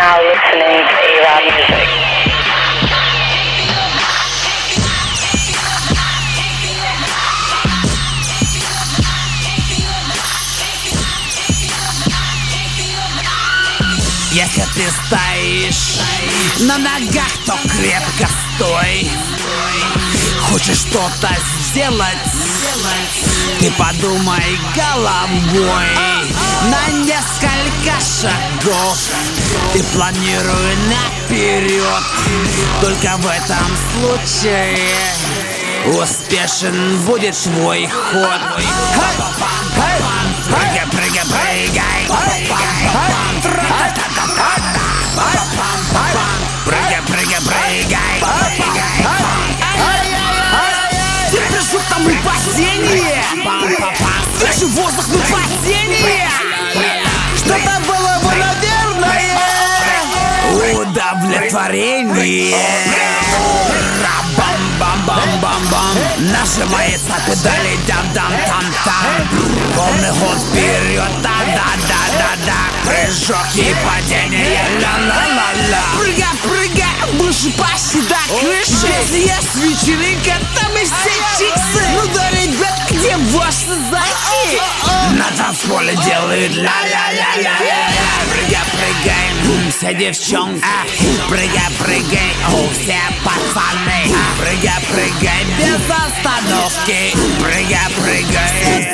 now listening to A-Rod music. Если ты стоишь на ногах, то крепко стой. Хочешь что-то сделать, ты подумай головой. На несколько шагов ты планируй наперед. Только в этом случае успешен будет твой ход. Прыгай, прыгай, прыгай, прыгай, прыгай, прыгай. Ты пришел там и падение. Слышу воздух, ну падение. Что-то было бы, наверное, удовлетворение. Бам-бам-бам-бам. Нажимается педали, дам-дам-там-там. Полный ход вперед, да-да-да-да-да. Прыжок и падение, ла-ла-ла-ла. Прыгай, прыгай, выше почти до крыши. Если есть вечеринка, там и все чиксы. Ну да, ребят, где ваши зайки? На танцполе делают ла-ла-ла-ла-ла. Прыгай, прыгай, все девчонки. Прыгай, прыгай, все пацаны. Прыгай, прыгай, без остановки. Прыгай, прыгай.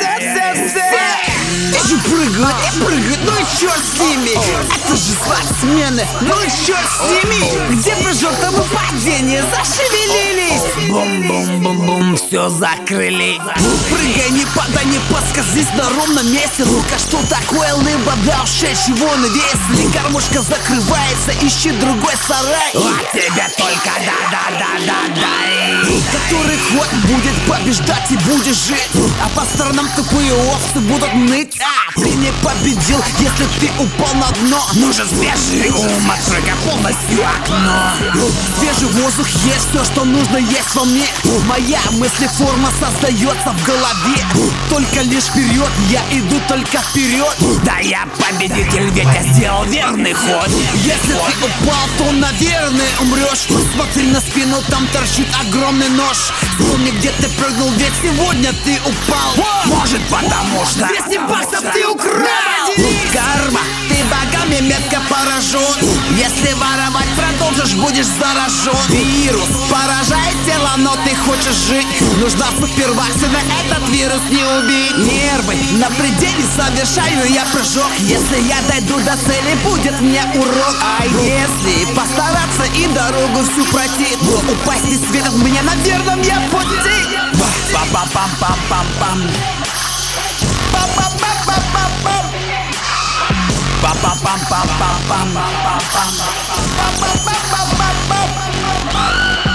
Те же прыгают и прыгают, ну и черт с ними. Это же спортсмены, ну и черт с ними. Где прыжок, там и падение, зашевелились. Бум-бум-бум-бум, все закрыли. Прыгай, не падай, не подскользнись на ровном месте. Ну-ка, что такое лыба для ушей, чего навесили? Кормушка закрывается, ищи другой сарай. А тебе только да-да-да-да-дай. Который ход будет побеждать и будешь жить. А по сторонам тупые овцы будут ныть. Ты не победил, если ты упал на дно. Нужен свежий ум, открой-ка полностью окно. Свежий воздух есть, все, что нужно есть во мне. Моя мыслеформа создается в голове. Только лишь вперед, я иду только вперед. Да я победитель, ведь я сделал верный ход. Если ты упал, то, наверное, умрешь. Посмотри на спину, там торчит огромный нож. Вспомни, где ты прыгнул, ведь сегодня ты упал. Может, потому что 200 баксов ты украл. Карма, ты богами метко поражен. Если воровать продолжишь, будешь заражен. Вирус поражает тело, но ты хочешь жить. Нужна супервакцина, этот вирус не убить. Нервы на пределе, совершаю я прыжок. Если я дойду до цели, будет мне урок. А если постараться и дорогу всю пройти, то упасть не светит мне на верном я пути. Па-па-пам-пам-пам-пам. Па-па-пам-пам-пам-пам. Па-па-пам-пам-пам-пам. Па-па-пам-пам-пам-пам.